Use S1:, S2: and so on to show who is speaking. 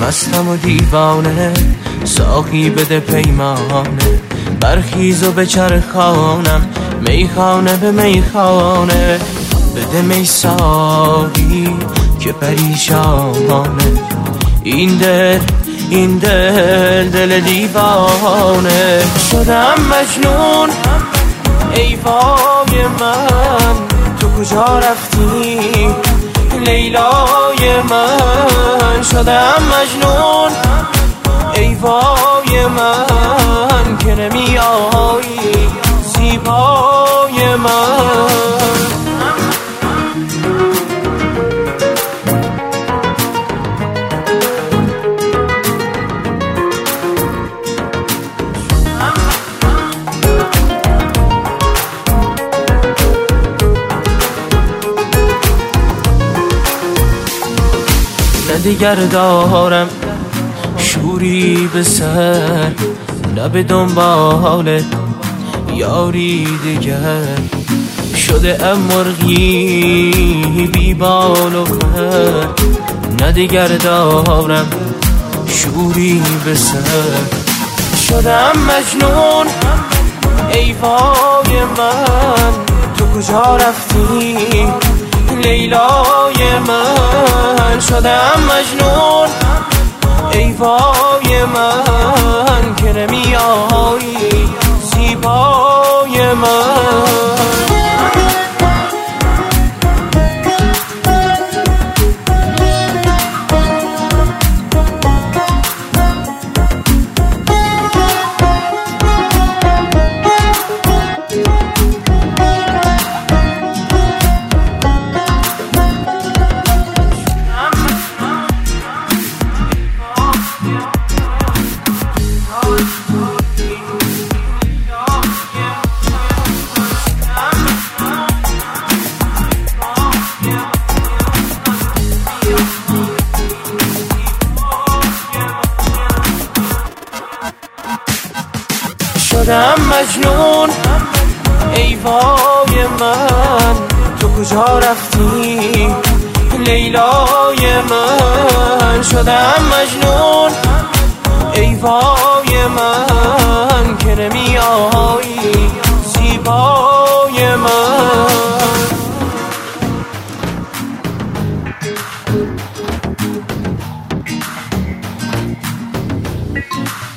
S1: مستم و دیوانه، ساقی بده پیمانه، برخیز و به چرخانم، میخانه به میخانه. بده می ساقی که پریشانه، این دل دیوانه. شدم مجنون ای وای من، تو کجا رفتی لیلای من؟ شدم مجنون ای وای من، که نمی آیی زیبای من. نه دیگر دارم شوری به سر، نه به دنبال یاری دیگر. شده ام مرغی بی بال و پر، نه دیگر دارم شوری به سر. شدم مجنون ای وای من، تو کجا رفتی لیلای من؟ شدم مجنون ای وای من، که نمی آیی زیبای من. شدم مجنون ای وای من، تو کجا رفتی لیلای من؟ شدم مجنون ای وای من، که نمی آیی زیبای من.